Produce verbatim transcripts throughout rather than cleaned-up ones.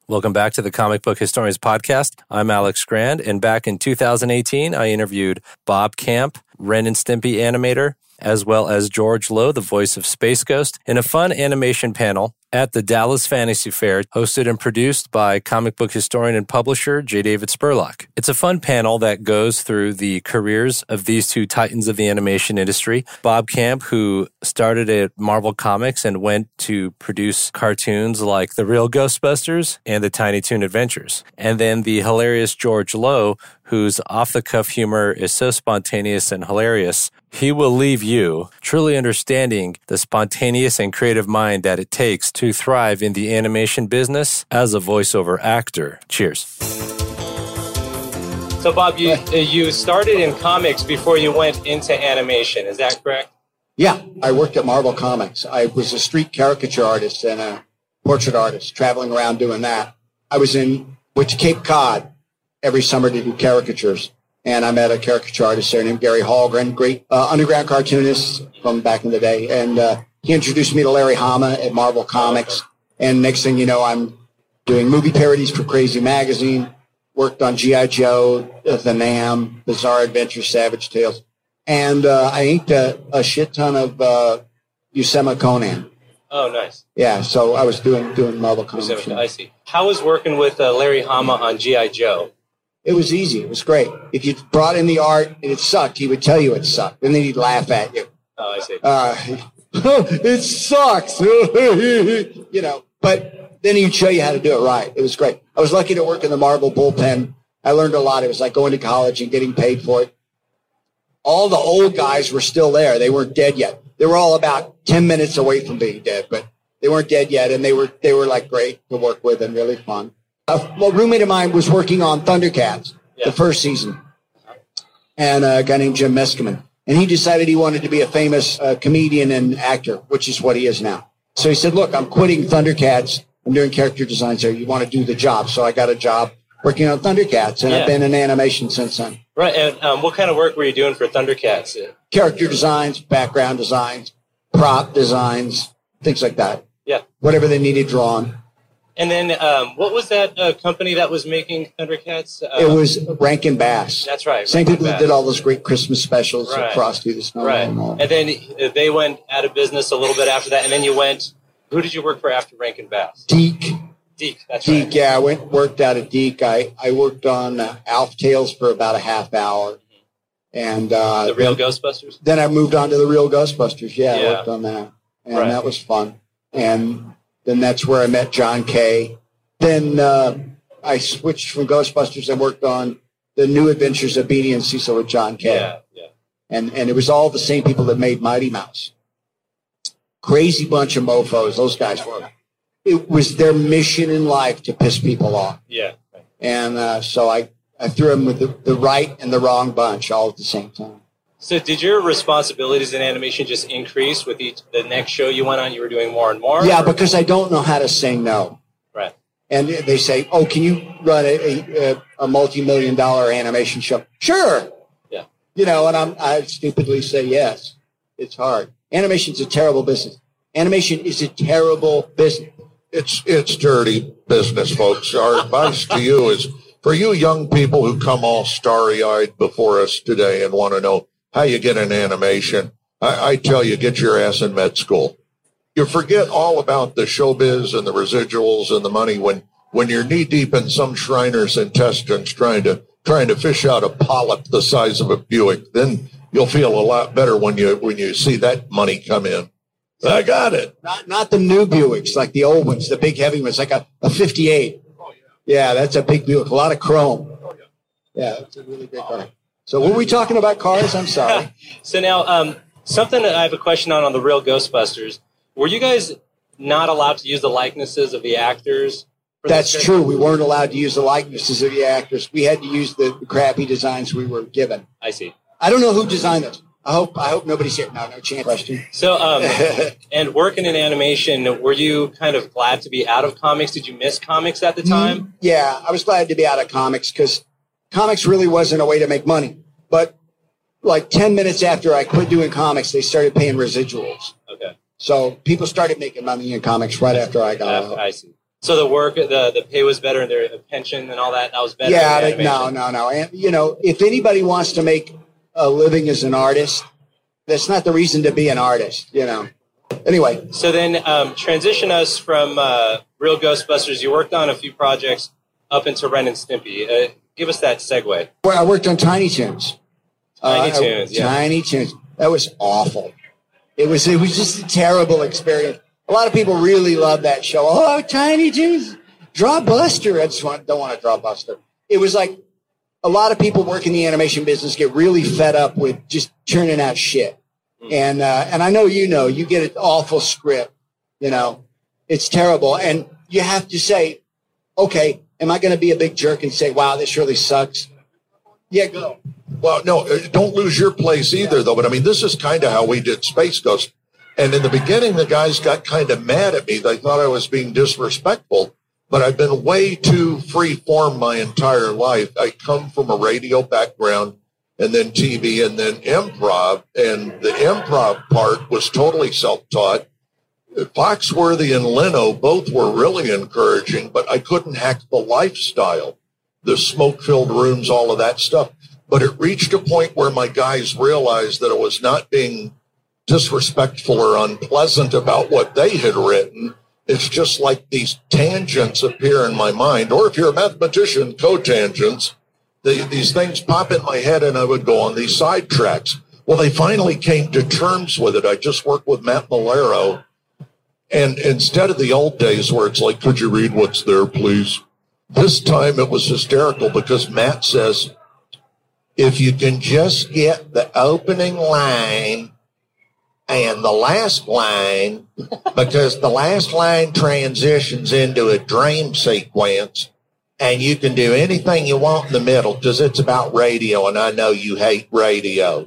Welcome back to the Comic Book Historians Podcast. I'm Alex Grand, and back in two thousand eighteen, I interviewed Bob Camp, Ren and Stimpy animator, as well as George Lowe, the voice of Space Ghost, in a fun animation panel at the Dallas Fantasy Fair, hosted and produced by comic book historian and publisher J. David Spurlock. It's a fun panel that goes through the careers of these two titans of the animation industry. Bob Camp, who started at Marvel Comics and went to produce cartoons like The Real Ghostbusters and The Tiny Toon Adventures. And then the hilarious George Lowe, whose off-the-cuff humor is so spontaneous and hilarious, he will leave you truly understanding the spontaneous and creative mind that it takes to thrive in the animation business as a voiceover actor. Cheers. So, Bob, you you started in comics before you went into animation. Is that correct? Yeah, I worked at Marvel Comics. I was a street caricature artist and a portrait artist, traveling around doing that. I was in went to Cape Cod every summer to do caricatures. And I met a caricature artist there named Gary Hallgren, great uh, underground cartoonist from back in the day. And uh, he introduced me to Larry Hama at Marvel Comics. And next thing you know, I'm doing movie parodies for Crazy Magazine, worked on G I. Joe, uh, The Nam, Bizarre Adventures, Savage Tales. And uh, I inked a, a shit ton of uh, Usama Conan. Oh, nice. Yeah, so I was doing doing Marvel Comics. I see. How was working with uh, Larry Hama on G I. Joe? It was easy. It was great. If you brought in the art and it sucked, he would tell you it sucked. And then he'd laugh at you. Oh, I see. Uh, it sucks. You know, but then he'd show you how to do it right. It was great. I was lucky to work in the Marvel bullpen. I learned a lot. It was like going to college and getting paid for it. All the old guys were still there. They weren't dead yet. They were all about ten minutes away from being dead, but they weren't dead yet. And they were, they were like great to work with and really fun. A well, roommate of mine was working on Thundercats, yeah. the first season, and a guy named Jim Meskimen. And he decided he wanted to be a famous uh, comedian and actor, which is what he is now. So he said, look, I'm quitting Thundercats. I'm doing character designs there. You want to do the job? So I got a job working on Thundercats, and yeah. I've been in animation since then. Right. And um, what kind of work were you doing for Thundercats? Character designs, background designs, prop designs, things like that. Yeah. Whatever they needed drawn. And then, um, what was that uh, company that was making Thundercats? Uh, it was Rankin Bass. That's right. Same people that did all those great Christmas specials, right. like Frosty the Snowman. Right. And, all. And then they went out of business a little bit after that. And then you went. Who did you work for after Rankin Bass? Deke. Deke. That's Deke. right. Yeah, I went worked out at Deke. I I worked on uh, Alf Tales for about a half hour, and uh, the Real then, Ghostbusters. Then I moved on to the Real Ghostbusters. Yeah, yeah. I worked on that, and right. that was fun. And then that's where I met John Kay. Then uh, I switched from Ghostbusters and worked on the New Adventures of Beanie and Cecil with John Kay. Yeah, yeah. And and it was all the same people that made Mighty Mouse. Crazy bunch of mofos, those guys were. It was their mission in life to piss people off. Yeah. Right. And uh, so I, I threw them with the, the right and the wrong bunch all at the same time. So did your responsibilities in animation just increase with each the next show you went on? You were doing more and more? Yeah, or? because I don't know how to say no. Right. And they say, oh, can you run a, a, a multi-million dollar animation show? Sure. Yeah. You know, and I'm, I stupidly say yes. It's hard. Animation's a terrible business. Animation is a terrible business. It's it's dirty business, folks. Our advice to you is, for you young people who come all starry-eyed before us today and want to know how you get an animation, I, I tell you, get your ass in med school. You forget all about the showbiz and the residuals and the money when, when you're knee-deep in some Shriner's intestines trying to trying to fish out a polyp the size of a Buick. Then you'll feel a lot better when you when you see that money come in. I got it. Not not the new Buicks, like the old ones, the big heavy ones, like a, a fifty-eight. Oh, yeah. Yeah, that's a big Buick. A lot of chrome. Oh, yeah. Yeah, that's a really great car. So were we talking about cars? I'm sorry. So now, um, something that I have a question on on the Real Ghostbusters. Were you guys not allowed to use the likenesses of the actors? That's true. We weren't allowed to use the likenesses of the actors. We had to use the, the crappy designs we were given. I see. I don't know who designed those. I hope I hope nobody's here. No, no chance. Question. So, um, and working in animation, were you kind of glad to be out of comics? Did you miss comics at the time? Mm, yeah, I was glad to be out of comics because comics really wasn't a way to make money. But like ten minutes after I quit doing comics, they started paying residuals. Okay. So people started making money in comics right after I got out. I see. So the work, the the pay was better, and their pension and all that, that was better? Yeah, they, no, no, no. And, you know, if anybody wants to make a living as an artist, that's not the reason to be an artist, you know. Anyway. So then um, transition us from uh, Real Ghostbusters. You worked on a few projects up into Ren and Stimpy. Uh, give us that segue. Well, I worked on Tiny Toons. Tiny uh, Toons, yeah. Tiny Toons. That was awful. It was, it was just a terrible experience. A lot of people really love that show. Oh, Tiny Toons, draw Buster. I just want, don't want to draw Buster. It was like a lot of people work in the animation business get really fed up with just churning out shit. Mm. And uh, and I know you know, you get an awful script. You know, it's terrible. And you have to say, okay, am I going to be a big jerk and say, wow, this really sucks? Yeah, go. Well, no, don't lose your place either, yeah. though. But I mean, this is kind of how we did Space Ghost. And in the beginning, the guys got kind of mad at me. They thought I was being disrespectful, but I've been way too free form my entire life. I come from a radio background and then T V and then improv. And the improv part was totally self-taught. Foxworthy and Leno both were really encouraging, but I couldn't hack the lifestyle, the smoke-filled rooms, all of that stuff. But it reached a point where my guys realized that it was not being disrespectful or unpleasant about what they had written. It's just like these tangents appear in my mind, or if you're a mathematician, cotangents, the, these things pop in my head and I would go on these side tracks. Well, they finally came to terms with it. I just worked with Matt Malero, and instead of the old days where it's like, could you read what's there, please? This time it was hysterical because Matt says, if you can just get the opening line and the last line, because the last line transitions into a dream sequence, and you can do anything you want in the middle because it's about radio, and I know you hate radio.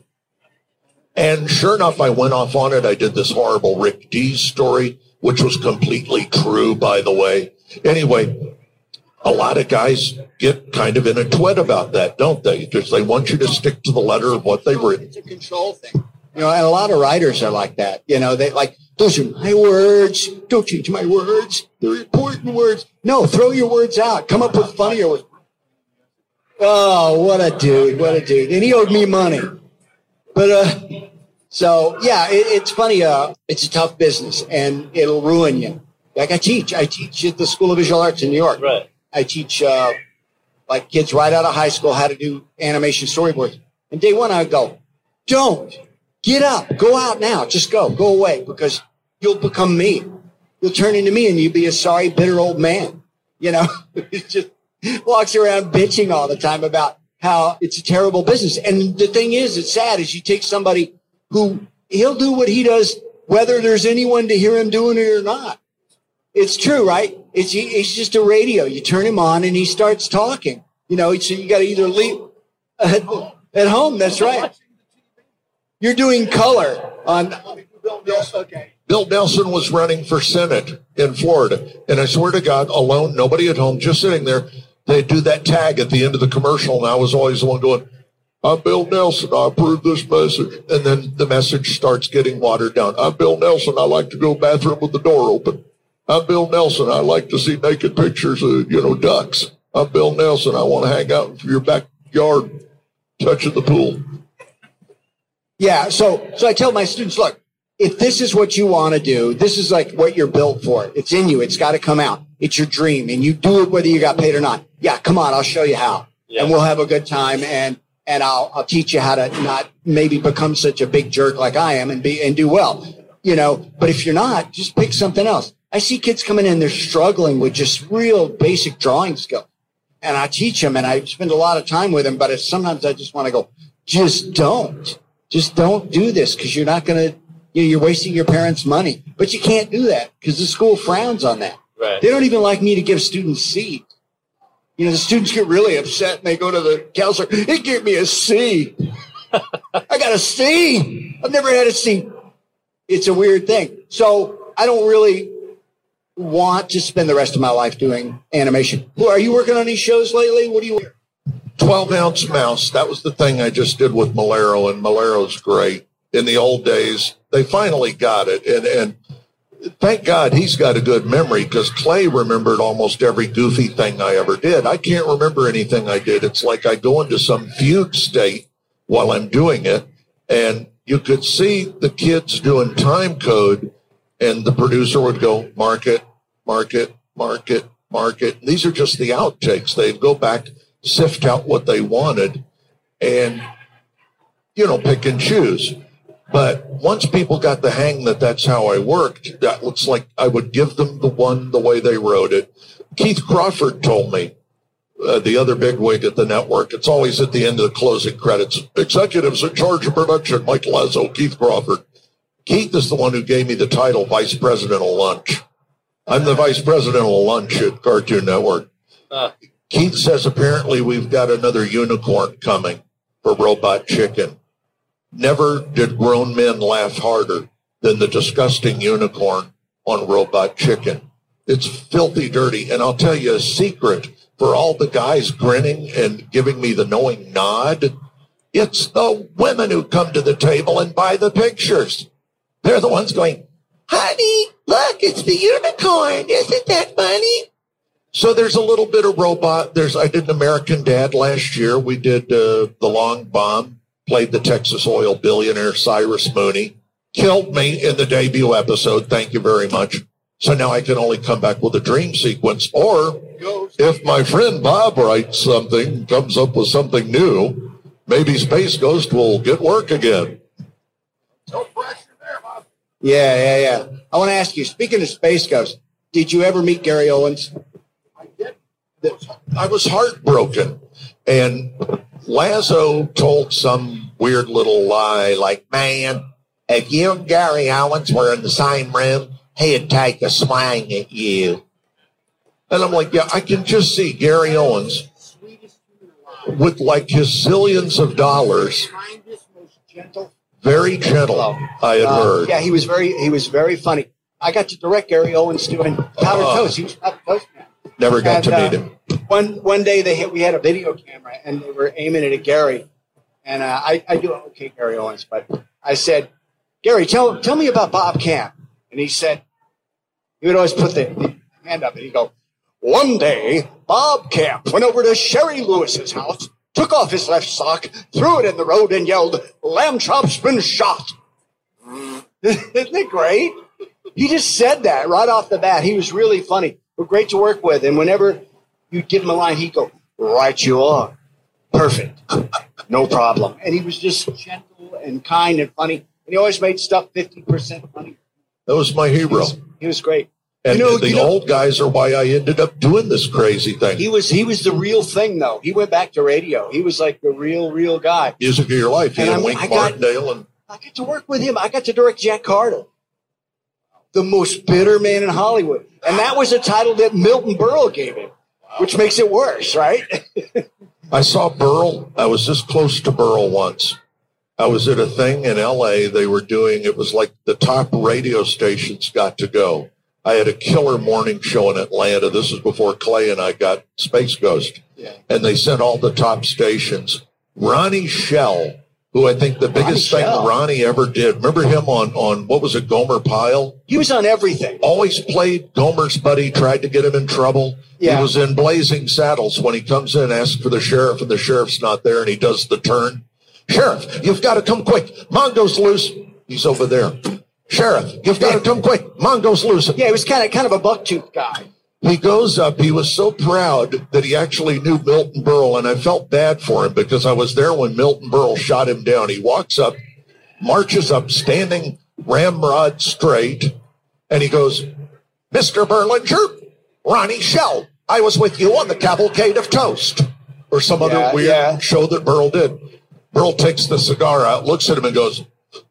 And sure enough, I went off on it. I did this horrible Rick Dees story, which was completely true, by the way. Anyway, a lot of guys get kind of in a twit about that, don't they? Because they want you to stick to the letter of what they've written. It's a control thing. You know, and a lot of writers are like that. You know, they like, those are my words. Don't change my words. They're important words. No, throw your words out. Come up with funnier words. Oh, what a dude. What a dude. And he owed me money. But, uh, so, yeah, it, it's funny. Uh, it's a tough business, and it'll ruin you. Like I teach. I teach at the School of Visual Arts in New York. Right. I teach, uh, like, kids right out of high school how to do animation storyboards. And day one, I go, don't. Get up. Go out now. Just go. Go away, because you'll become me. You'll turn into me, and you'll be a sorry, bitter old man. You know, he just walks around bitching all the time about how it's a terrible business. And the thing is, it's sad, is you take somebody who he'll do what he does, whether there's anyone to hear him doing it or not. It's true, right? It's, it's just a radio. You turn him on, and he starts talking. You know, so you got to either leave at, at home. That's right. You're doing color on Bill Nelson. Okay. Bill Nelson was running for Senate in Florida. And I swear to God, alone, nobody at home, just sitting there, they'd do that tag at the end of the commercial. And I was always the one going, I'm Bill Nelson. I approve this message. And then the message starts getting watered down. I'm Bill Nelson. I like to go bathroom with the door open. I'm Bill Nelson. I like to see naked pictures of, you know, ducks. I'm Bill Nelson. I want to hang out in your backyard touching the pool. Yeah, so so I tell my students, look, if this is what you want to do, this is like what you're built for. It's in you. It's got to come out. It's your dream, and you do it whether you got paid or not. Yeah, come on, I'll show you how, yeah. And we'll have a good time, and and I'll I'll teach you how to not maybe become such a big jerk like I am and be and do well, you know. But if you're not, just pick something else. I see kids coming in, they're struggling with just real basic drawing skills, and I teach them, and I spend a lot of time with them. But it's, sometimes I just want to go, just don't. Just don't do this, because you're not going to, you know, you're wasting your parents' money. But you can't do that because the school frowns on that. Right. They don't even like me to give students C's. You know, the students get really upset and they go to the counselor, he gave me a C. I got a C. I've never had a C. It's a weird thing. So I don't really want to spend the rest of my life doing animation. Well, are you working on these shows lately? What do you twelve ounce mouse. That was the thing I just did with Malero, and Malero's great. In the old days, they finally got it. And, and thank God he's got a good memory, because Clay remembered almost every goofy thing I ever did. I can't remember anything I did. It's like I go into some fugue state while I'm doing it, and you could see the kids doing time code, and the producer would go, mark it, mark it, mark it, mark it. And these are just the outtakes. They'd go back, sift out what they wanted, and, you know, pick and choose. But once people got the hang that that's how I worked, that looks like I would give them the one the way they wrote it. Keith Crawford told me, uh, the other bigwig at the network, it's always at the end of the closing credits, executives in charge of production, Mike Lazo, Keith Crawford. Keith is the one who gave me the title Vice President of Lunch. I'm the Vice President of Lunch at Cartoon Network. Uh. Keith says apparently we've got another unicorn coming for Robot Chicken. Never did grown men laugh harder than the disgusting unicorn on Robot Chicken. It's filthy dirty. And I'll tell you a secret, for all the guys grinning and giving me the knowing nod, it's the women who come to the table and buy the pictures. They're the ones going, honey, look, it's the unicorn. Isn't that funny? So there's a little bit of robot. There's I did an American Dad last year. We did uh, The Long Bomb. Played the Texas oil billionaire Cyrus Mooney. Killed me in the debut episode. Thank you very much. So now I can only come back with a dream sequence. Or if my friend Bob writes something, comes up with something new, maybe Space Ghost will get work again. No pressure there, Bob. Yeah, yeah, yeah. I want to ask you, speaking of Space Ghost, did you ever meet Gary Owens? I did. I was heartbroken. And Lazo told some weird little lie like, man, if you and Gary Owens were in the same room, he'd take a swing at you. And I'm like, yeah, I can just see Gary Owens with like his zillions of dollars. Very gentle, I had uh, heard. Yeah, he was very he was very funny. I got to direct Gary Owens doing Powdered uh, Toast. He was Powdered Toast man. Never got and, to meet uh, him. One one day they hit, we had a video camera and they were aiming it at Gary, and uh, I I do okay Gary Owens, but I said, Gary, tell tell me about Bob Camp, and he said he would always put the, the hand up and he'd go, one day Bob Camp went over to Sherry Lewis's house, took off his left sock, threw it in the road, and yelled, "Lamb chop's been shot." Isn't it great? He just said that right off the bat. He was really funny. We're great to work with, and whenever you'd give him a line, he'd go, right you are. Perfect. No problem. And he was just gentle and kind and funny. And he always made stuff fifty percent funny. That was my hero. He was, he was great. And you know, the you know, old guys are why I ended up doing this crazy thing. He was he was the real thing, though. He went back to radio. He was like the real, real guy. Music of your life. He and, and Wink I Martindale. Got, and I got to work with him. I got to direct Jack Carter, the most bitter man in Hollywood. And that was a title that Milton Berle gave him, which makes it worse, right? I saw Berle. I was this close to Berle once. I was at a thing in L A. They were doing, it was like the top radio stations got to go. I had a killer morning show in Atlanta. This is before Clay and I got Space Ghost. Yeah. And they sent all the top stations. Ronnie Shell, who I think the biggest Ronnie thing Shell. Ronnie ever did. Remember him on, on, what was it, Gomer Pyle? He was on everything. Always played Gomer's buddy, tried to get him in trouble. Yeah. He was in Blazing Saddles when he comes in, asks for the sheriff, and the sheriff's not there, and he does the turn. Sheriff, you've got to come quick. Mongo's loose. He's over there. Sheriff, you've got to come quick. Mongo's loose. Yeah, he was kind of kind of a buck-toothed guy. He goes up. He was so proud that he actually knew Milton Berle, and I felt bad for him because I was there when Milton Berle shot him down. He walks up, marches up, standing ramrod straight, and he goes, Mister Berlinger, Ronnie Shell, I was with you on the Cavalcade of Toast, or some yeah, other weird yeah. show that Berle did. Berle takes the cigar out, looks at him, and goes,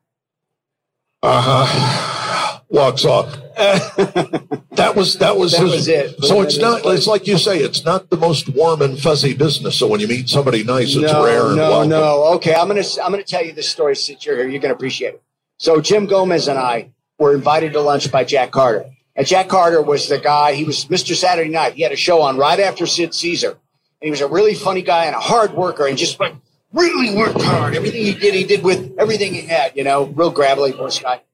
uh-huh, walks off. that was that was that his, was it. So it's not. It's like you say. It's not the most warm and fuzzy business. So when you meet somebody nice, it's no, rare and no, welcome. No, okay. I'm gonna I'm gonna tell you this story since you're here. You're gonna appreciate it. So Jim Gomez and I were invited to lunch by Jack Carter, and Jack Carter was the guy. He was Mister Saturday Night. He had a show on right after Sid Caesar, and he was a really funny guy and a hard worker, and just like really worked hard. Everything he did, he did with everything he had. You know, real gravelly voice guy.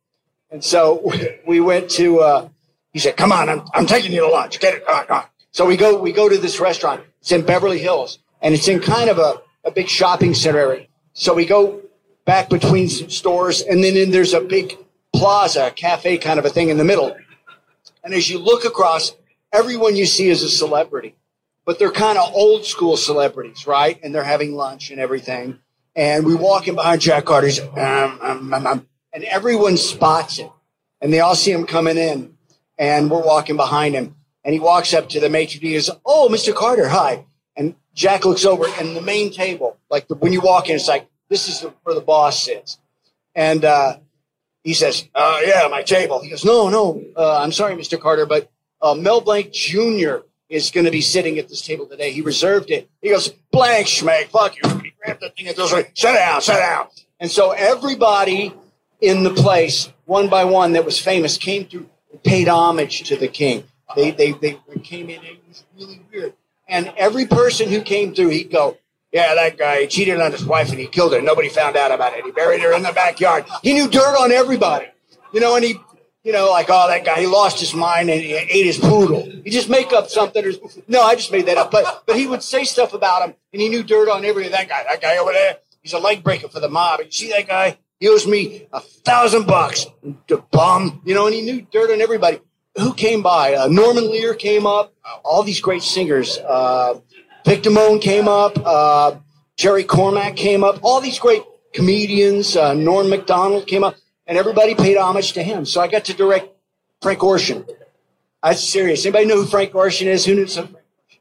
And so we went to, uh, he said, come on, I'm, I'm taking you to lunch. Get it. Come on, come on. So we go, we go to this restaurant. It's in Beverly Hills, and it's in kind of a, a big shopping center area. So we go back between some stores, and then in, there's a big plaza, a cafe kind of a thing in the middle. And as you look across, everyone you see is a celebrity, but they're kind of old school celebrities, right? And they're having lunch and everything. And we walk in behind Jack Carter's, um, um, um, um, and everyone spots it. And they all see him coming in, and we're walking behind him. And he walks up to the maitre d' and goes, oh, Mister Carter, hi. And Jack looks over, and the main table, like the, when you walk in, it's like, this is the, where the boss sits. And uh, he says, uh, yeah, my table. He goes, no, no, uh, I'm sorry, Mister Carter, but uh, Mel Blanc Junior is going to be sitting at this table today. He reserved it. He goes, Blank, schmeg, fuck you. He grabbed the thing and goes, sit down, sit down. And so everybody in the place, one by one, that was famous, came through and paid homage to the king. They, they, they came in, and it was really weird. And every person who came through, he'd go, yeah, that guy cheated on his wife and he killed her. Nobody found out about it. He buried her in the backyard. He knew dirt on everybody. You know, and he, you know, like, oh, that guy, he lost his mind and he ate his poodle. He just make up something. Or, no, I just made that up. But but he would say stuff about him, and he knew dirt on everybody. That guy, that guy over there, he's a leg breaker for the mob. You see that guy? He owes me a thousand bucks. The bum. You know, and he knew dirt on everybody. Who came by? Uh, Norman Lear came up. All these great singers. Uh, Vic Damone came up. Uh, Jerry Cormack came up. All these great comedians. Uh, Norm Macdonald came up. And everybody paid homage to him. So I got to direct Frank Ocean. That's serious. Anybody know who Frank Ocean is? Who knew some?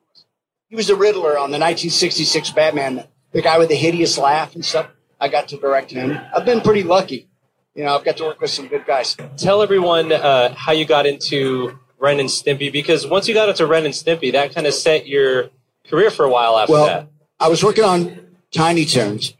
He was the Riddler on the nineteen sixty-six Batman, the guy with the hideous laugh and stuff. I got to direct him. I've been pretty lucky. You know, I've got to work with some good guys. Tell everyone uh, how you got into Ren and Stimpy, because once you got into Ren and Stimpy, that kind of set your career for a while after well, that. I was working on Tiny Toons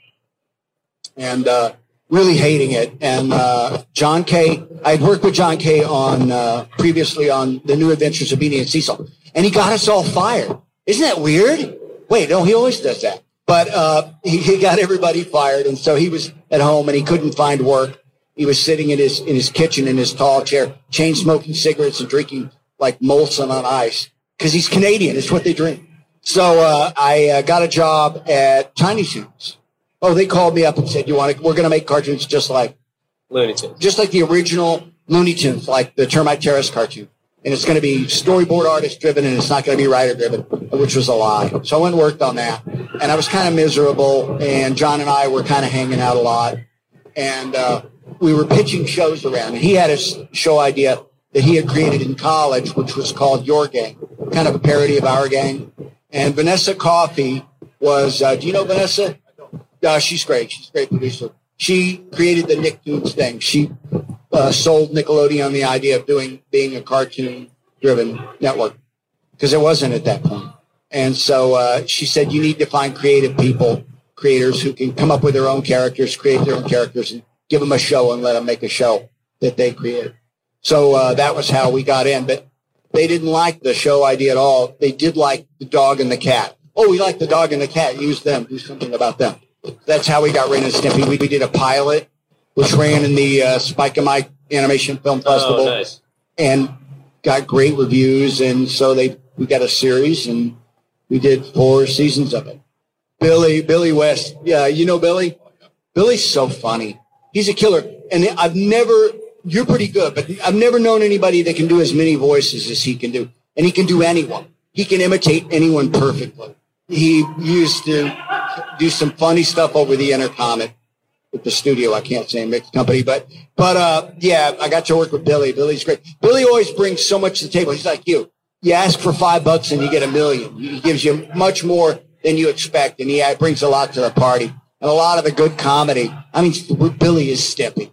and uh, really hating it. And uh, John Kay, I had worked with John Kay on uh, previously on The New Adventures of Beanie and Cecil, and he got us all fired. Isn't that weird? Wait, no, he always does that. But uh, he, he got everybody fired, and so he was at home and he couldn't find work. He was sitting in his in his kitchen in his tall chair, chain smoking cigarettes and drinking like Molson on ice, because he's Canadian. It's what they drink. So uh, I uh, got a job at Tiny Toons. Oh, they called me up and said, "You want to? We're going to make cartoons just like Looney Tunes, just like the original Looney Tunes, like the Termite Terrace cartoon, and it's going to be storyboard artist driven, and it's not going to be writer driven," which was a lie. So I went and worked on that, and I was kind of miserable. And John and I were kind of hanging out a lot, and uh, we were pitching shows around. And he had a show idea that he had created in college, which was called Your Gang, kind of a parody of Our Gang. And Vanessa Coffey was, uh, do you know Vanessa? Uh, she's great. She's a great producer. She created the Nicktoons thing. She uh, sold Nickelodeon the idea of doing being a cartoon-driven network, because it wasn't at that point. And so uh, she said, you need to find creative people, creators who can come up with their own characters, create their own characters, and give them a show and let them make a show that they create. So uh, that was how we got in. But they didn't like the show idea at all. They did like the dog and the cat. Oh, we like the dog and the cat. Use them. Do something about them. That's how we got Ren and Stimpy. We, we did a pilot, which ran in the uh, Spike and Mike Animation Film Festival. Oh, nice. And got great reviews. And so they we got a series, and we did four seasons of it. Billy, Billy West. Yeah, you know Billy? Billy's so funny. He's a killer. And I've never, you're pretty good, but I've never known anybody that can do as many voices as he can do. And he can do anyone. He can imitate anyone perfectly. He used to do some funny stuff over the intercom at, at the studio. I can't say mixed company, but, but, uh, yeah, I got to work with Billy. Billy's great. Billy always brings so much to the table. He's like you. You ask for five bucks and you get a million. He gives you much more than you expect, and he brings a lot to the party. And a lot of the good comedy. I mean, Billy is Stimpy.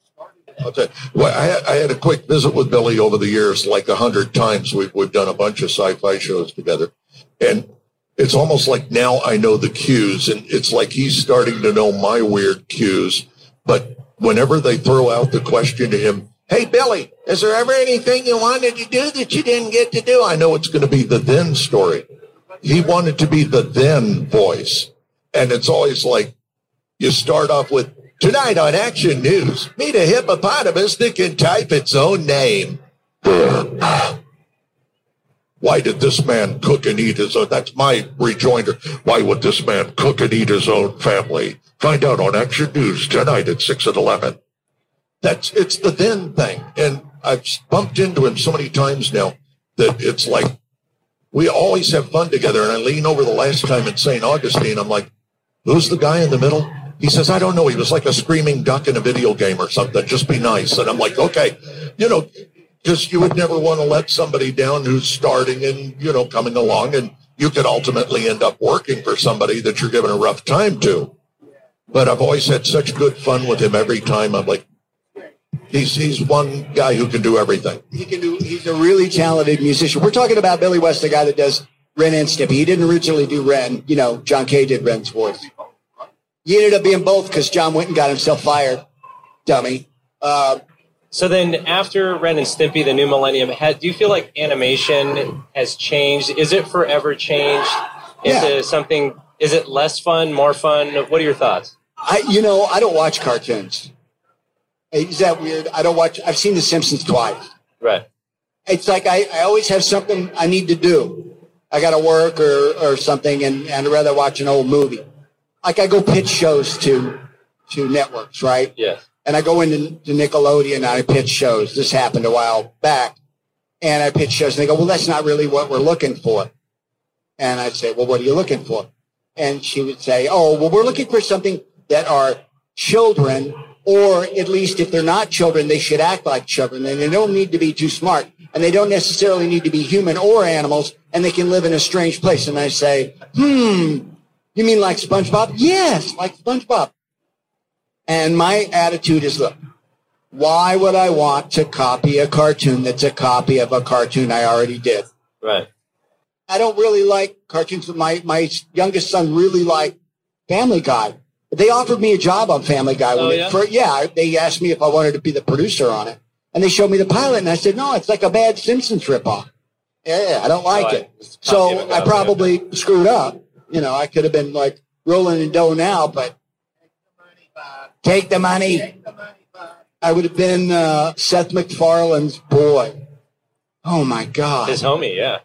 I'll tell you, well, I, had, I had a quick visit with Billy over the years, like a hundred times. We've, we've done a bunch of sci-fi shows together. And it's almost like now I know the cues, and it's like he's starting to know my weird cues. But whenever they throw out the question to him, hey, Billy, is there ever anything you wanted to do that you didn't get to do? I know it's going to be the then story. He wanted to be the then voice. And it's always like you start off with, Tonight on Action News, meet a hippopotamus that can type its own name. Why did this man cook and eat his own? That's my rejoinder. Why would this man cook and eat his own family? Find out on Action News tonight at six and eleven. That's, it's the then thing. And I've bumped into him so many times now that it's like, we always have fun together. And I lean over the last time in Saint Augustine. I'm like, who's the guy in the middle? He says, I don't know. He was like a screaming duck in a video game or something. Just be nice. And I'm like, okay, you know, because you would never want to let somebody down who's starting and, you know, coming along. And you could ultimately end up working for somebody that you're giving a rough time to. But I've always had such good fun with him every time. I'm like, he's he's one guy who can do everything. He can do. He's a really talented musician. We're talking about Billy West, the guy that does Ren and Stimpy. He didn't originally do Ren. You know, John Kay did Ren's voice. He ended up being both because John Winton got himself fired. Dummy. Uh, so then after Ren and Stimpy, the new millennium, had, do you feel like animation has changed? Is it forever changed into yeah. something? Is it less fun, more fun? What are your thoughts? I, you know, I don't watch cartoons. Is that weird? I don't watch. I've seen The Simpsons twice. Right. It's like I, I always have something I need to do. I got to work or, or something, and, and I'd rather watch an old movie. Like I go pitch shows to to networks, right? Yes. And I go into to Nickelodeon and I pitch shows. This happened a while back. And I pitch shows, and they go, well, that's not really what we're looking for. And I'd say, well, what are you looking for? And she would say, oh, well, we're looking for something that are children, or at least if they're not children, they should act like children. And they don't need to be too smart. And they don't necessarily need to be human or animals, and they can live in a strange place. And I say, hmm, you mean like SpongeBob? Yes, like SpongeBob. And my attitude is, look, why would I want to copy a cartoon that's a copy of a cartoon I already did? Right. I don't really like cartoons. My my youngest son really liked Family Guy. They offered me a job on Family Guy. Oh, when yeah? it, for, yeah, they asked me if I wanted to be the producer on it. And they showed me the pilot, and I said, no, it's like a bad Simpsons ripoff. Yeah, I don't like oh, it. So I probably yeah. screwed up. You know, I could have been like rolling in dough now, but take the money. Take the money, Bob. I would have been uh, Seth MacFarlane's boy. Oh, my God. His homie, yeah.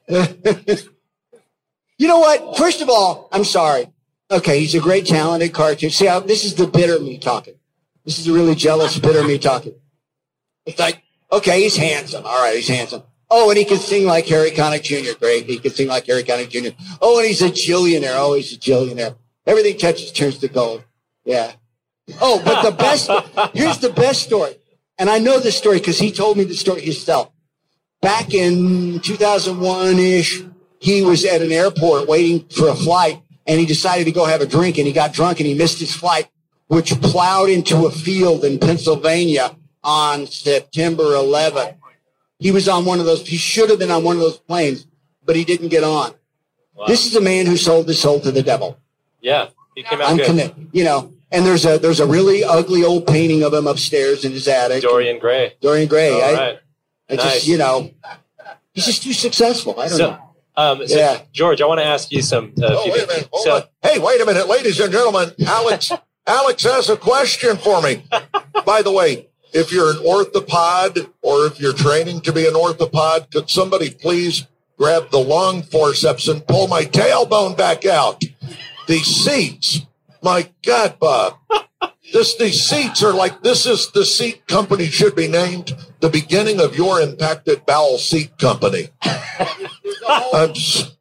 You know what? First of all, I'm sorry. Okay, he's a great, talented cartoon. See, how, this is the bitter me talking. This is the really jealous, bitter me talking. It's like, okay, he's handsome. All right, he's handsome. Oh, and he can sing like Harry Connick Junior Great. He can sing like Harry Connick Junior Oh, and he's a jillionaire. Oh, he's a jillionaire. Everything touches turns to gold. Yeah. Oh, but the best, here's the best story. And I know this story because he told me the story himself. Back in two thousand one-ish, he was at an airport waiting for a flight, and he decided to go have a drink, and he got drunk, and he missed his flight, which plowed into a field in Pennsylvania on September eleventh. He was on one of those, he should have been on one of those planes, but he didn't get on. Wow. This is a man who sold his soul to the devil. Yeah, he came out I'm good. Connect, you know, and there's a there's a really ugly old painting of him upstairs in his attic. Dorian Gray. Dorian Gray. All I, right. I Nice. just, you know, he's just too successful. I don't so, know. Um, so Yeah. George, I want to ask you some. Uh, Oh, few wait a things. minute. Hold So, on. Hey, wait a minute, ladies and gentlemen. Alex, Alex has a question for me. By the way, if you're an orthopod or if you're training to be an orthopod, could somebody please grab the long forceps and pull my tailbone back out? These seats, my God, Bob. This, these seats are like, this is the seat company should be named the beginning of your impacted bowel seat company. I'm s-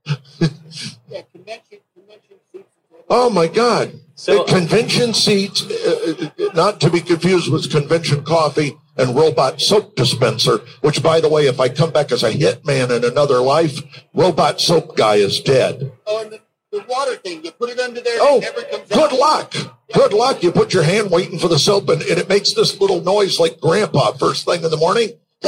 oh, my God. So- Uh, convention seats, uh, uh, not to be confused with convention coffee and robot soap dispenser, which, by the way, if I come back as a hitman in another life, robot soap guy is dead. Oh, and the, the water thing, you put it under there and Oh, it never comes good out. luck. Good luck. You put your hand waiting for the soap, and, and it makes this little noise like Grandpa first thing in the morning.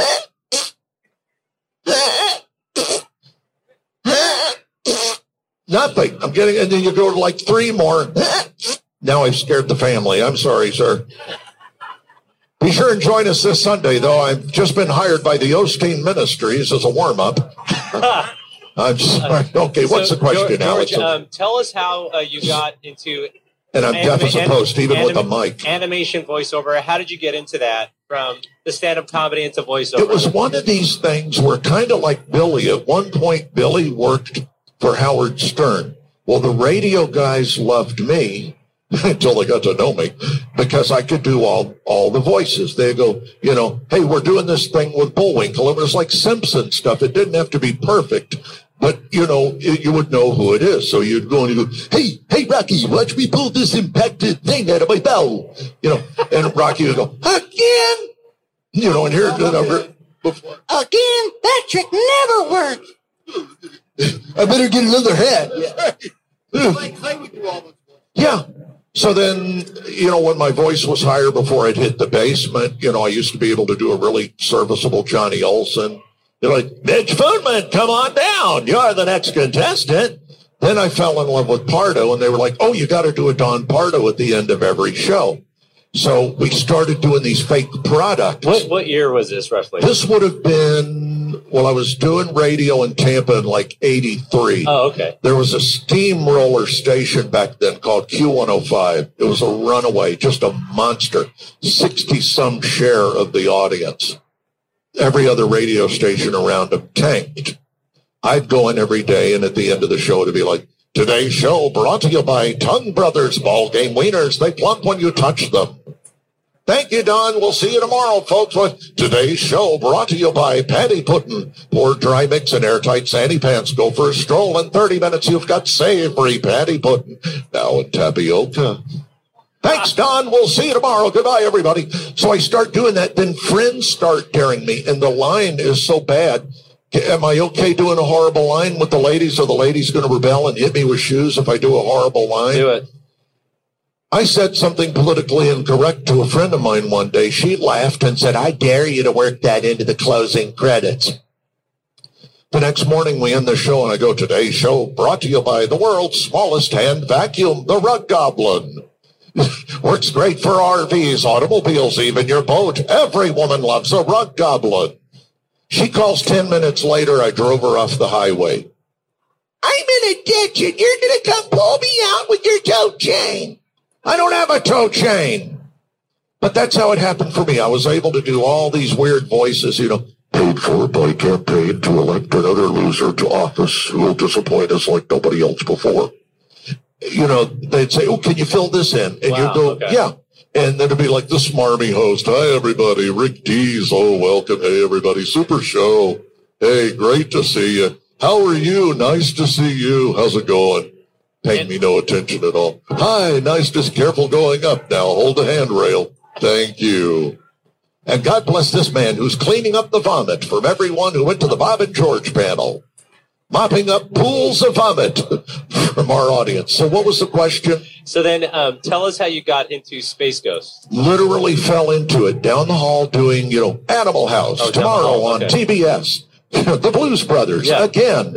Nothing. I'm getting, and then you go to like three more. Now I've scared the family. I'm sorry, sir. Be sure and join us this Sunday, though. I've just been hired by the Osteen Ministries as a warm-up. I'm sorry. Okay, what's so, the question, George, Alex? George, um, tell us how uh, you got into And I'm Anima- deaf as a post, even anim- with a mic. Animation voiceover. How did you get into that from the stand-up comedy into voiceover? It was one of these things where, kind of like Billy, at one point, Billy worked for Howard Stern. Well, the radio guys loved me until they got to know me because I could do all, all the voices. They go, you know, hey, we're doing this thing with Bullwinkle. It was like Simpson stuff. It didn't have to be perfect. But, you know, you would know who it is. So you'd go and you go, hey, hey, Rocky, watch me pull this impacted thing out of my bow. You know, and Rocky would go, again. You know, and here's the number. Before. Again, that trick never works. I better get another head. Yeah. Yeah. So then, you know, when my voice was higher before I'd hit the basement, you know, I used to be able to do a really serviceable Johnny Olson. They're like, Mitch Foodman, come on down. You're the next contestant. Then I fell in love with Pardo, and they were like, oh, you got to do a Don Pardo at the end of every show. So we started doing these fake products. What what year was this, roughly? This would have been, well, I was doing radio in Tampa in like eighty-three. Oh, okay. There was a steamroller station back then called Q one oh five. It was a runaway, just a monster. sixty-some share of the audience. Every other radio station around them tanked. I'd go in every day, and at the end of the show, to be like, today's show brought to you by Tongue Brothers Ball Game Wieners. They plump when you touch them. Thank you, Don. We'll see you tomorrow, folks. With today's show brought to you by Patty Puddin'. Pour dry mix and airtight sandy pants. Go for a stroll. In thirty minutes, you've got savory Patty Puddin'. Now in tapioca. Thanks, Don. We'll see you tomorrow. Goodbye, everybody. So I start doing that. Then friends start daring me, and the line is so bad. Am I okay doing a horrible line with the ladies? Are the ladies going to rebel and hit me with shoes if I do a horrible line? Do it. I said something politically incorrect to a friend of mine one day. She laughed and said, I dare you to work that into the closing credits. The next morning, we end the show, and I go, today's show brought to you by the world's smallest hand vacuum, the Rug Goblin. Works great for R Vs, automobiles, even your boat. Every woman loves a Rug Goblin. She calls ten minutes later. I drove her off the highway. I'm in a ditch, and you're going to come pull me out with your tow chain. I don't have a tow chain. But that's how it happened for me. I was able to do all these weird voices, you know, paid for by campaign to elect another loser to office who will disappoint us like nobody else before. You know, they'd say, oh, can you fill this in? And wow, you'd go, okay. yeah. And then it'd be like the smarmy host. Hi, everybody. Rick Dees. Oh, welcome. Hey, everybody. Super show. Hey, great to see you. How are you? Nice to see you. How's it going? Paying me no attention at all. Hi, nice to careful going up now. Hold the handrail. Thank you. And God bless this man who's cleaning up the vomit from everyone who went to the Bob and George panel. Mopping up pools of vomit from our audience. So what was the question? So then um, tell us how you got into Space Ghost. Literally fell into it. Down the hall doing, you know, Animal House oh, tomorrow hall, okay. on T B S. The Blues Brothers yeah. again.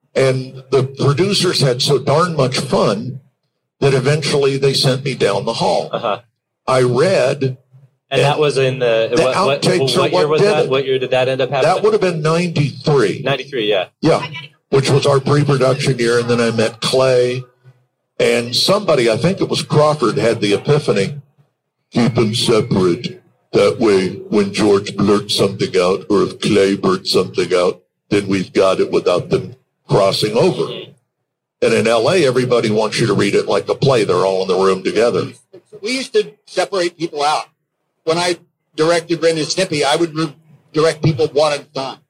And the producers had so darn much fun that eventually they sent me down the hall. Uh-huh. I read. And, and that was in the, the what, what, outtakes what, are what what year was did that? it. What year did that end up happening? That would have been ninety-three. ninety-three, yeah. Yeah, which was our pre-production year. And then I met Clay. And somebody, I think it was Crawford, had the epiphany. Keep them separate. That way, when George blurts something out, or if Clay blurts something out, then we've got it without them crossing over. And in L A, everybody wants you to read it like a play. They're all in the room together. We used to separate people out. When I directed Ren and Stimpy, I would re- direct people one at a time.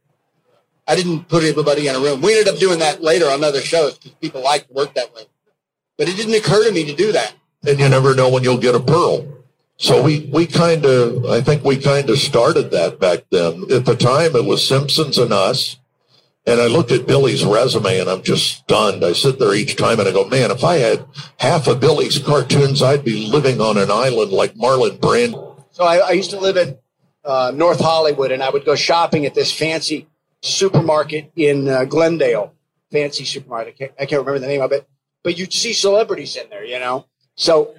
I didn't put everybody in a room. We ended up doing that later on other shows because people like to work that way. But it didn't occur to me to do that. And you never know when you'll get a pearl. So we, we kind of, I think we kind of started that back then. At the time, it was Simpsons and us. And I looked at Billy's resume, and I'm just stunned. I sit there each time, and I go, man, if I had half of Billy's cartoons, I'd be living on an island like Marlon Brando. So I, I used to live in uh, North Hollywood, and I would go shopping at this fancy supermarket in uh, Glendale. Fancy supermarket. I can't, I can't remember the name of it. But you'd see celebrities in there, you know. So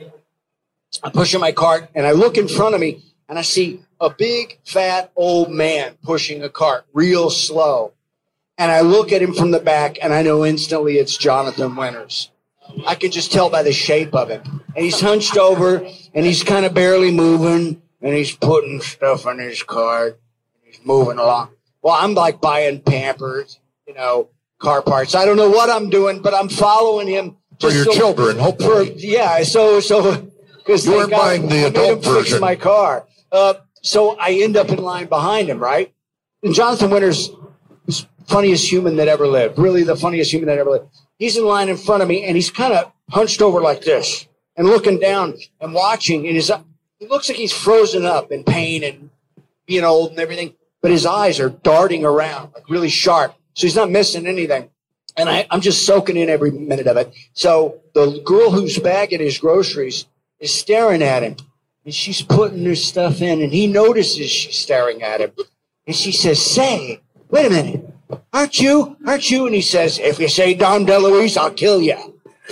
I'm pushing my cart, and I look in front of me, and I see a big, fat, old man pushing a cart real slow. And I look at him from the back, and I know instantly it's Jonathan Winters. I can just tell by the shape of him. and he's hunched over, and he's kind of barely moving, and he's putting stuff in his cart. He's moving along. Well, I'm like buying Pampers, you know, car parts. I don't know what I'm doing, but I'm following him. For your so, children, hopefully. For, yeah, so, so, because you weren't buying the adult version. Fix my car. Uh, so I end up in line behind him, right? And Jonathan Winters is the funniest human that ever lived. Really the funniest human that ever lived. He's in line in front of me, and he's kind of hunched over like this and looking down and watching. And his, he looks like he's frozen up in pain and being old and everything. But his eyes are darting around, like really sharp. So he's not missing anything. And I, I'm just soaking in every minute of it. So the girl who's bagging his groceries is staring at him. And she's putting her stuff in. And he notices she's staring at him. And she says, say, wait a minute. Aren't you? Aren't you? And he says, if you say Dom DeLuise, I'll kill you.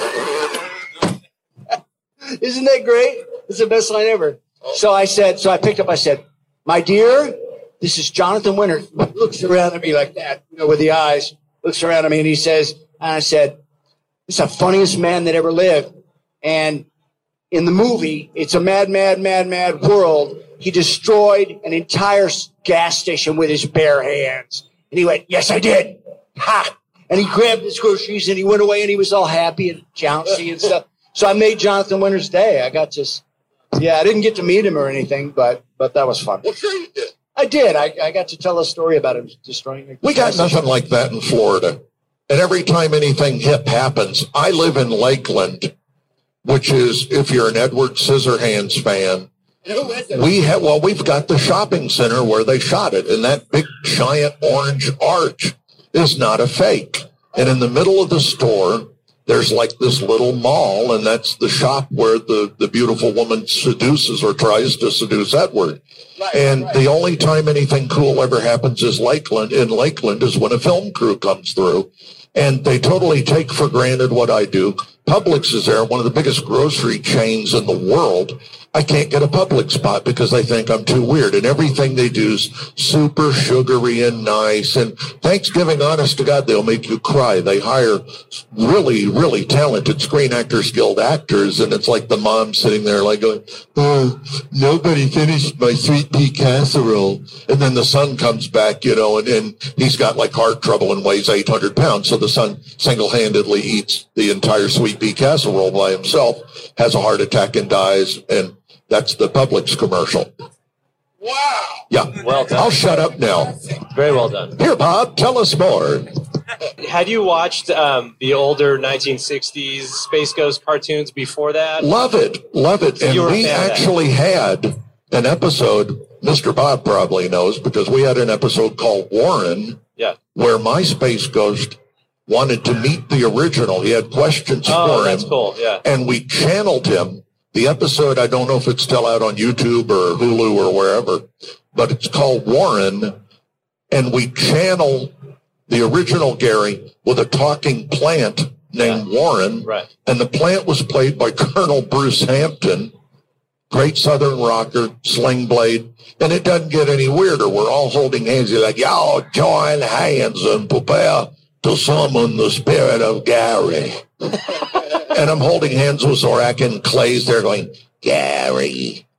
Isn't that great? It's the best line ever. So I said, so I picked up, I said, my dear, this is Jonathan Winters. Looks around at me like that, you know, with the eyes. Looks around at me and he says, and I said, this is the funniest man that ever lived. And in the movie, it's a mad, mad, mad, mad world. He destroyed an entire gas station with his bare hands. And he went, yes, I did. Ha! And he grabbed his groceries and he went away and he was all happy and jouncy and stuff. So I made Jonathan Winters' day. I got just, yeah, I didn't get to meet him or anything, but but that was fun. Well, sure you did. I did. I, I got to tell a story about him destroying the We got nothing like that in Florida. And every time anything hip happens, I live in Lakeland, which is, if you're an Edward Scissorhands fan, we have, well, we've got the shopping center where they shot it, and that big giant orange arch is not a fake. And in the middle of the store, there's like this little mall, and that's the shop where the, the beautiful woman seduces or tries to seduce Edward. Right, and right. The only time anything cool ever happens is Lakeland. In Lakeland is when a film crew comes through, and they totally take for granted what I do. Publix is there, one of the biggest grocery chains in the world. I can't get a Publix spot because they think I'm too weird. And everything they do is super sugary and nice. And Thanksgiving, honest to God, they'll make you cry. They hire really, really talented Screen Actors Guild actors. And it's like the mom sitting there like going, oh, nobody finished my sweet pea casserole. And then the son comes back, you know, and, and he's got like heart trouble and weighs eight hundred pounds. So the son single-handedly eats the entire sweet pea casserole by himself, has a heart attack and dies. And that's the Publix commercial. Wow. Yeah. Well done. I'll shut up now. Very well done. Here, Bob, tell us more. Had you watched um, the older nineteen sixties Space Ghost cartoons before that? Love it. Love it. So and we fan actually had an episode, Mister Bob probably knows, because we had an episode called Warren, yeah, where my Space Ghost wanted to meet the original. He had questions oh, for him. That's cool, yeah. And we channeled him. The episode, I don't know if it's still out on YouTube or Hulu or wherever, but it's called Warren, and we channel the original Gary with a talking plant named yeah. Warren, right. And the plant was played by Colonel Bruce Hampton, great Southern rocker, sling blade, and it doesn't get any weirder. We're all holding hands. You're like, y'all join hands and prepare to summon the spirit of Gary. And I'm holding hands with Zorak and Clay's there going, Gary,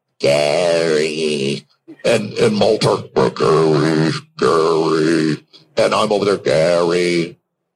Gary. And, and Molter, Gary, Gary. And I'm over there, Gary,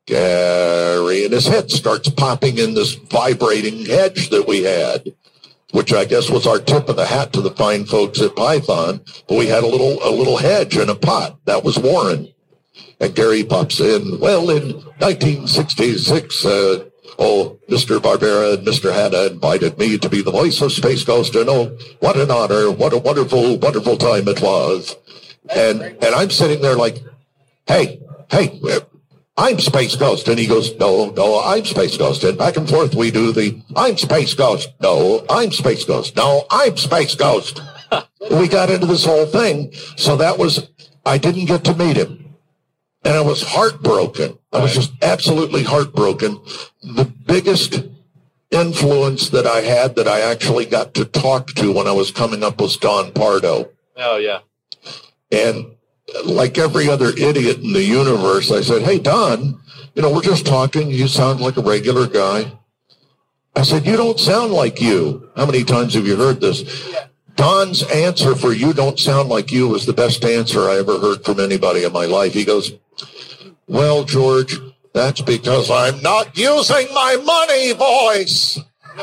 Gary. And his head starts popping in this vibrating hedge that we had, which I guess was our tip of the hat to the fine folks at Python. But we had a little, a little hedge in a pot. That was Warren. And Gary pops in, well, in nineteen sixty-six, uh, oh, Mister Barbera and Mister Hanna invited me to be the voice of Space Ghost, and oh, what an honor, what a wonderful, wonderful time it was. And and I'm sitting there like, hey, hey, I'm Space Ghost. And he goes, no, no, I'm Space Ghost. And back and forth we do the, I'm Space Ghost. No, I'm Space Ghost. No, I'm Space Ghost. We got into this whole thing. So that was, I didn't get to meet him. And I was heartbroken. I was just absolutely heartbroken. The biggest influence that I had that I actually got to talk to when I was coming up was Don Pardo. Oh, yeah. And like every other idiot in the universe, I said, hey, Don, you know, we're just talking. You sound like a regular guy. I said, you don't sound like you. How many times have you heard this? Yeah. Don's answer for you don't sound like you was the best answer I ever heard from anybody in my life. He goes, well, George, that's because I'm not using my money voice.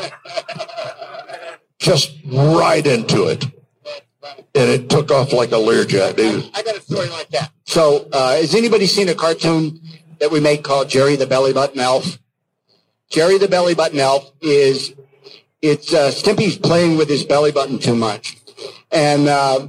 Just right into it. And it took off like a Learjet, dude. I got a story like that. So, uh, has anybody seen a cartoon that we made called Jerry the Belly Button Elf? Jerry the Belly Button Elf is, it's, uh, Stimpy's playing with his belly button too much. And, uh,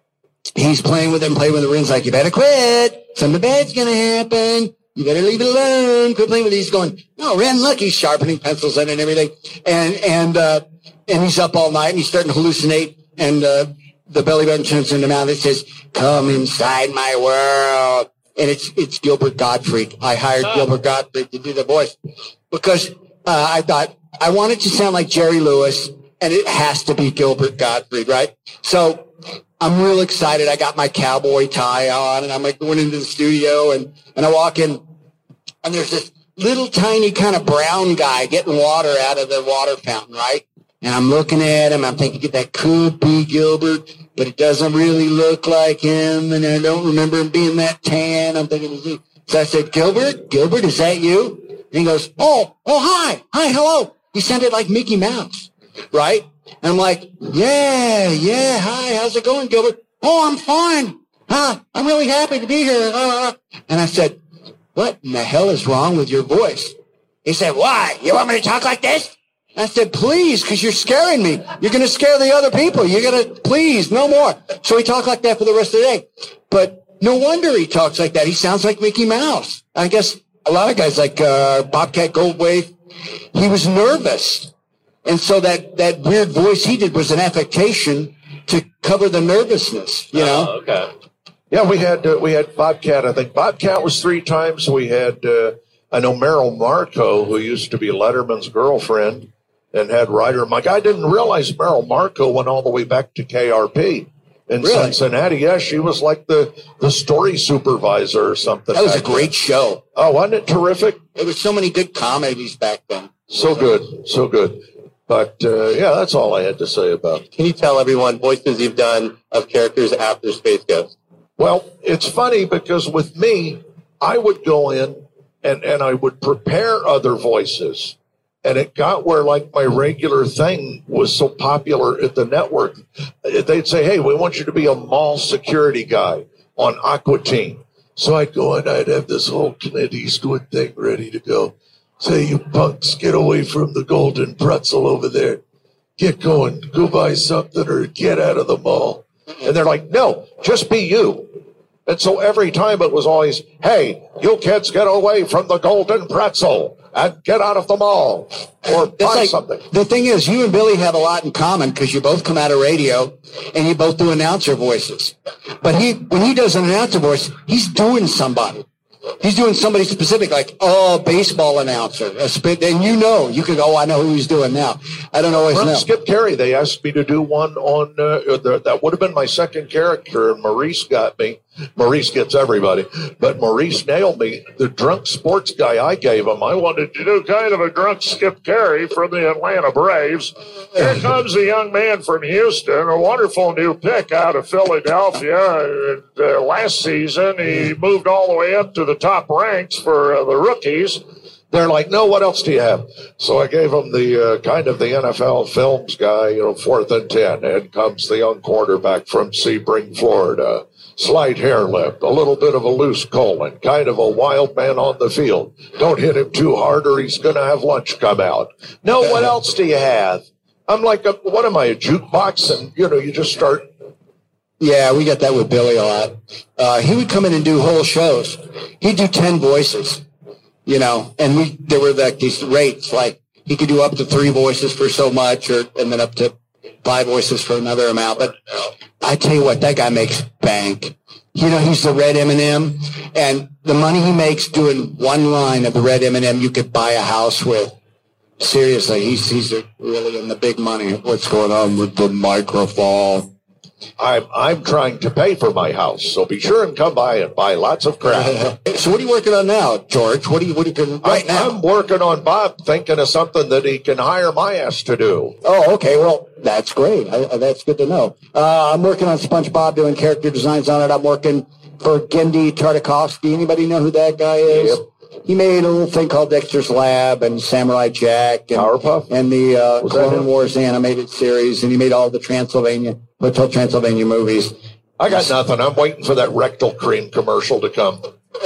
he's playing with him, playing with the rings like, you better quit. Something bad's gonna happen. You better leave it alone. Quit playing with it. He's going, no, Ren, look, he's sharpening pencils in and everything. And, and, uh, and he's up all night and he's starting to hallucinate. And, uh, the belly button turns into mouth. It says, come inside my world. And it's, it's Gilbert Gottfried. I hired oh. Gilbert Gottfried to do the voice because, uh, I thought I wanted to sound like Jerry Lewis and it has to be Gilbert Gottfried, right? So I'm real excited. I got my cowboy tie on and I'm like going into the studio and, and I walk in and there's this little tiny kind of brown guy getting water out of the water fountain, right? And I'm looking at him. I'm thinking that could be Gilbert, but it doesn't really look like him. And I don't remember him being that tan. I'm thinking, so I said, Gilbert, Gilbert, is that you? And he goes, oh, oh, hi, hi, hello. He sounded like Mickey Mouse, right? And I'm like, yeah, yeah, hi, how's it going, Gilbert? Oh, I'm fine. Huh, I'm really happy to be here. Uh, and I said, what in the hell is wrong with your voice? He said, why? You want me to talk like this? I said, please, because you're scaring me. You're going to scare the other people. You're going to, please, no more. So he talked like that for the rest of the day. But no wonder he talks like that. He sounds like Mickey Mouse. I guess a lot of guys like uh, Bobcat Goldthwait, he was nervous. And so that, that weird voice he did was an affectation to cover the nervousness, you know? Oh, okay. Yeah, we had uh, we had Bobcat. I think Bobcat was three times. We had, uh, I know Merrill Marco, who used to be Letterman's girlfriend, and had Ryder Mike. I didn't realize Merrill Marco went all the way back to K R P in really? Cincinnati. Yeah, she was like the, the story supervisor or something. That was a great then. show. Oh, wasn't it terrific? There was so many good comedies back then. So good, so good. But, uh, yeah, that's all I had to say about it. Can you tell everyone voices you've done of characters after Space Ghost? Well, it's funny because with me, I would go in and, and I would prepare other voices. And it got where, like, my regular thing was so popular at the network. They'd say, hey, we want you to be a mall security guy on Aqua Teen. So I'd go and I'd have this whole Clint Eastwood thing ready to go. Say, you punks, get away from the golden pretzel over there. Get going. Go buy something or get out of the mall. And they're like, no, just be you. And so every time it was always, hey, you kids get away from the golden pretzel and get out of the mall or buy like, something. The thing is, you and Billy have a lot in common because you both come out of radio and you both do announcer voices. But he, when he does an announcer voice, he's doing somebody. He's doing somebody specific, like, oh, baseball announcer. A spit, and you know, you could go, oh, I know who he's doing now. I don't always From know. Skip Carey, they asked me to do one on, uh, the, that would have been my second character, and Maurice got me. Maurice gets everybody, but Maurice nailed me. The drunk sports guy I gave him, I wanted to do kind of a drunk Skip Carey from the Atlanta Braves. Here comes a young man from Houston, a wonderful new pick out of Philadelphia. And, uh, last season, he moved all the way up to the top ranks for uh, the rookies. They're like, no, what else do you have? So I gave him the uh, kind of the N F L films guy, you know, fourth and ten. And comes the young quarterback from Sebring, Florida. Slight hair lip, a little bit of a loose colon, kind of a wild man on the field. Don't hit him too hard or he's going to have lunch come out. No, what else do you have? I'm like, a, what am I, a jukebox? And, you know, you just start. Yeah, we got that with Billy a lot. Uh, he would come in and do whole shows. He'd do ten voices, you know, and we there were like these rates, like he could do up to three voices for so much or and then up to five voices for another amount. But I tell you what, that guy makes bank. You know, he's the Red M and M, and the money he makes doing one line of the Red M and M, you could buy a house with. Seriously, he's he's really in the big money. What's going on with the microphone? I'm I'm trying to pay for my house, so be sure and come by and buy lots of crap. So what are you working on now, George? What are you, what are you doing right I, now? I'm working on Bob thinking of something that he can hire my ass to do. Oh, okay. Well, that's great. I, that's good to know. Uh, I'm working on SpongeBob, doing character designs on it. I'm working for Gendy Tartakovsky. Anybody know who that guy is? Yep. He made a little thing called Dexter's Lab and Samurai Jack and Powerpuff? and the uh, Was that Clone him? Wars animated series, and he made all the Transylvania Hotel Transylvania movies. I got nothing. I'm waiting for that rectal cream commercial to come.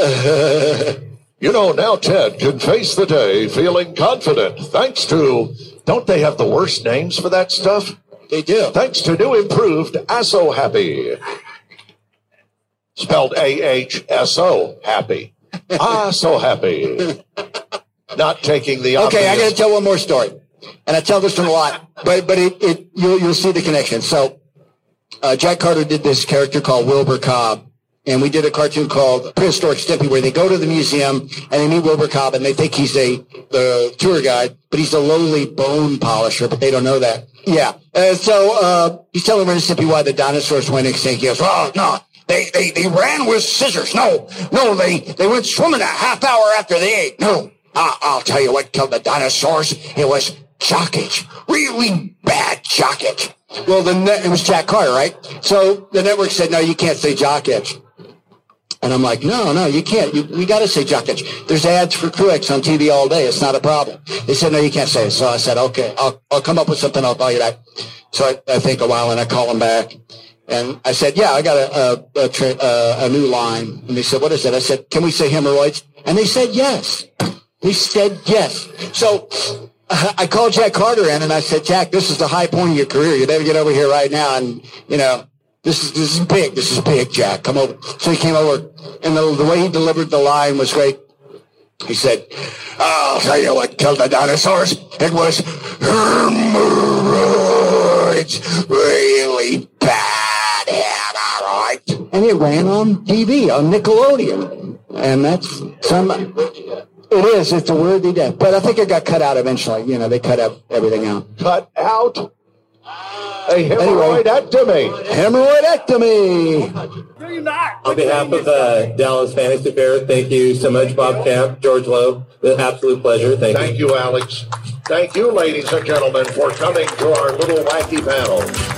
You know, now Ted can face the day feeling confident thanks to, don't they have the worst names for that stuff? They do. Thanks to new improved Asso Happy. Spelled A H S O, happy. Ah, so happy. Not taking the obvious. Okay, I got to tell one more story, and I tell this one a lot, but but it, it you'll you'll see the connection. So, uh, Jack Carter did this character called Wilbur Cobb, and we did a cartoon called Prehistoric Stimpy, where they go to the museum and they meet Wilbur Cobb, and they think he's a the tour guide, but he's a lowly bone polisher, but they don't know that. Yeah, uh, so uh, he's telling Ren and Stimpy why the dinosaurs went extinct. He goes, "Oh no." They, they, they ran with scissors. No, no, they, they went swimming a half hour after they ate. No, I, I'll tell you what killed the dinosaurs. It was jock itch. Really bad jock itch. Well, the net, it was Jack Carter, right? So the network said, no, you can't say jock itch. And I'm like, no, no, you can't. You, we got to say jock itch. There's ads for Cruex on T V all day. It's not a problem. They said, no, you can't say it. So I said, okay, I'll, I'll come up with something. I'll call you back. So I, I think a while and I call him back. And I said, yeah, I got a a, a, tra- uh, a new line. And they said, what is it? I said, can we say hemorrhoids? And they said yes. They said yes. So uh, I called Jack Carter in, and I said, Jack, this is the high point of your career. You better get over here right now. And, you know, this is this is big. This is big, Jack. Come over. So he came over, and the, the way he delivered the line was great. He said, I'll tell you what killed the dinosaurs. It was hemorrhoids. Really bad. And it ran on T V, on Nickelodeon. And that's some, it is, it's a worthy death. But I think it got cut out eventually. You know, they cut out everything out. Cut out? A hemorrhoidectomy. Hemorrhoidectomy. On behalf of uh, Dallas Fantasy Fair, thank you so much, Bob Camp, George Lowe. An absolute pleasure. Thank, Thank you. you, Alex. Thank you, ladies and gentlemen, for coming to our little wacky panel.